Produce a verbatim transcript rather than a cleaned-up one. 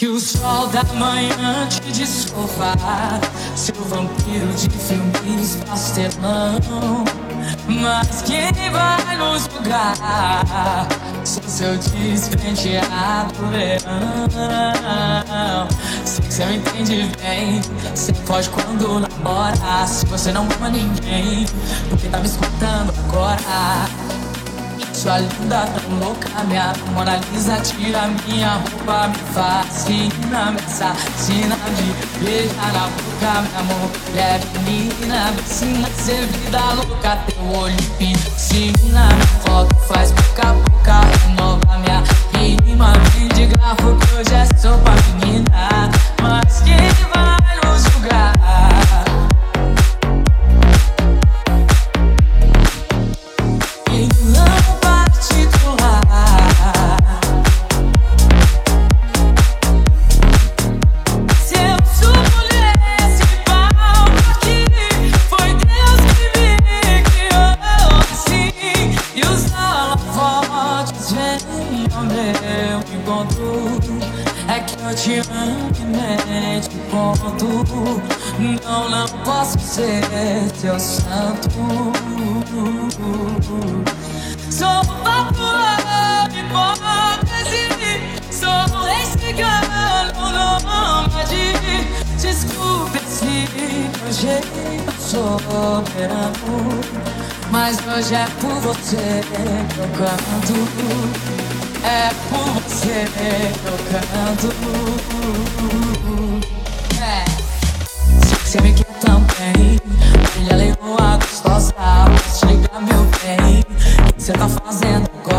Que o sol da manhã te desculpa, seu vampiro de filmes pastelão. Mas quem vai nos julgar? Sou seu despenteado verão. Sei que cê me entende bem, cê pode quando namora. Se você não ama ninguém, porque tá me escutando agora? Sua linda tão louca, minha Mona Lisa, tira minha roupa, me fascina, me assassina, me beija na boca, minha mulher menina, me ensina a ser vida louca, teu olho piscina, minha foto faz boca a boca, renova minha rima, vem de grafo que hoje é só pra menina, mas quem vai nos julgar? É que eu te amo e nem te conto. Não, não posso ser teu santo. Sou vapor, hipótese. Sou esse cigano nômade. Desculpe se meu jeito soberano, mas hoje é por você que eu canto. É por você que eu canto. É. Sei que cê me quer também. Filha leoa gostosa, posso te ligar, meu bem? O que cê tá fazendo agora?